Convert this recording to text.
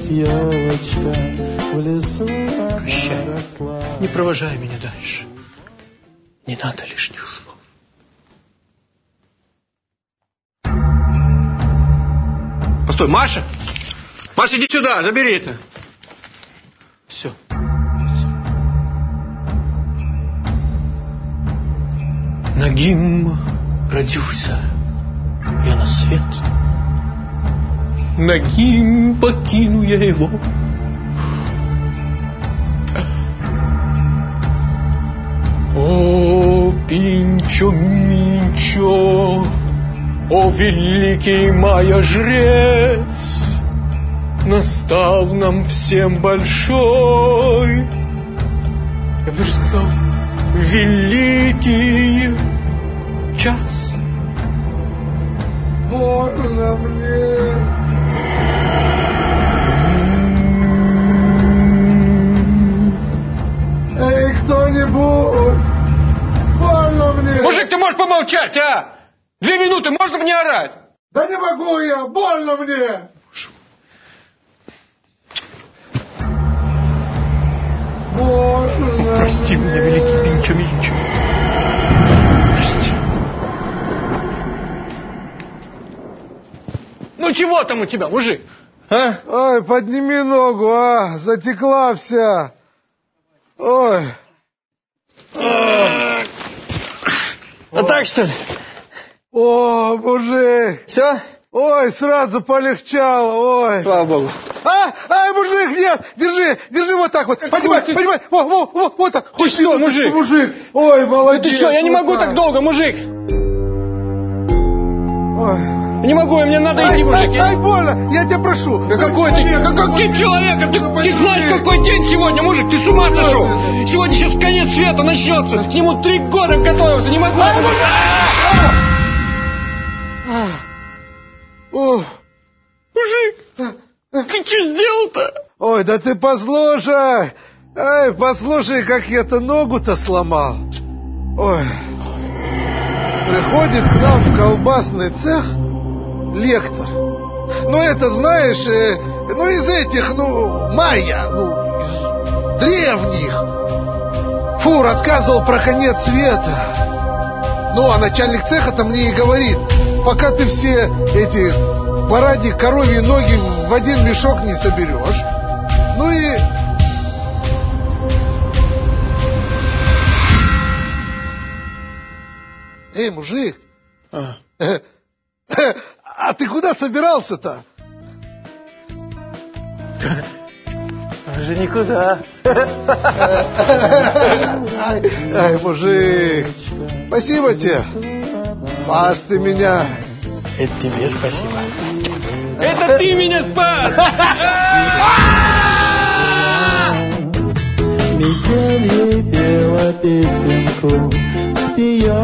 елочка в лесу. Прощай. Не провожай меня дальше. Не надо лишних слов. Постой, Маша! Маша, иди сюда, забери это. Все. Нагим родился я на свет. Нагим покину я его. О, Пинчо-Минчо, о, великий майя жрец, настал нам всем большой, я бы даже сказал, великий час. Можно мне? Эй, кто-нибудь! Больно мне! Мужик, ты можешь помолчать, а? 2 минуты, можно мне орать? Да не могу я! Больно мне! Можно! Прости меня, великий Пинчо-Минчо. Прости. Ну чего там у тебя, мужик? А? Ой, подними ногу, а! Затекла вся! Ой! А так что ли? О, мужик! Все? Ой, сразу полегчало, ой! Слава Богу. Ай, мужик, нет! Держи вот так вот! Поднимай! Вот так! Ты что, мужик? Мужик! Ой, молодец! Ты что, я не могу так долго, мужик! Ой. Не могу, мне надо идти, мужик. Ай, больно! Я тебя прошу! Какой ты? Каким человеком? Ты знаешь, какой день сегодня, мужик? Ты с ума сошел? Сегодня сейчас конец света начнется. К нему 3 года готовился. Не могу. Мужик, ты что сделал-то? Ой, да ты послушай! Ай, послушай, как я-то ногу-то сломал. Ой. Приходит к нам в колбасный цех лектор. Ну, это, знаешь, из этих, майя, из древних. Фу, рассказывал про конец света. Ну, а начальник цеха-то мне и говорит, пока ты все эти паради коровьи ноги в один мешок не соберешь. Ну и... Эй, мужик! А ты куда собирался-то? Уже никуда. Ай, мужик! Спасибо тебе! Спас ты меня! Это тебе спасибо. Это ты меня спас! Метель ей пела песенку, споем